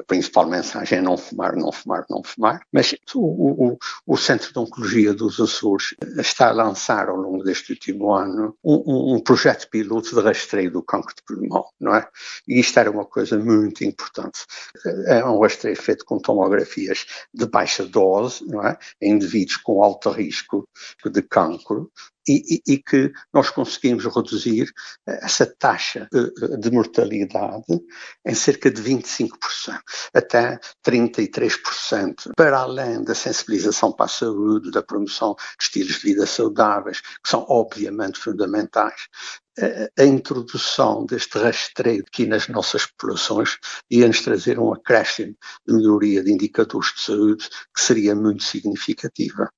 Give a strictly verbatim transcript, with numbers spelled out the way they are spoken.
principal mensagem é não fumar, não fumar, não fumar, mas o, o, o Centro de Oncologia dos Açores está a lançar ao longo deste último ano um, um, um projeto piloto de rastreio do cancro de pulmão, não é? E isto era uma coisa muito importante. É um rastreio feito com tomografias de baixa dose, não é? Em indivíduos com alto risco de cancro, e, e, e que nós conseguimos reduzir essa taxa de mortalidade em cerca de vinte e cinco por cento, até trinta e três por cento, para além da sensibilização para a saúde, da promoção de estilos de vida saudáveis, que são obviamente fundamentais. A introdução deste rastreio aqui nas nossas populações ia-nos trazer um acréscimo de melhoria de indicadores de saúde que seria muito significativa.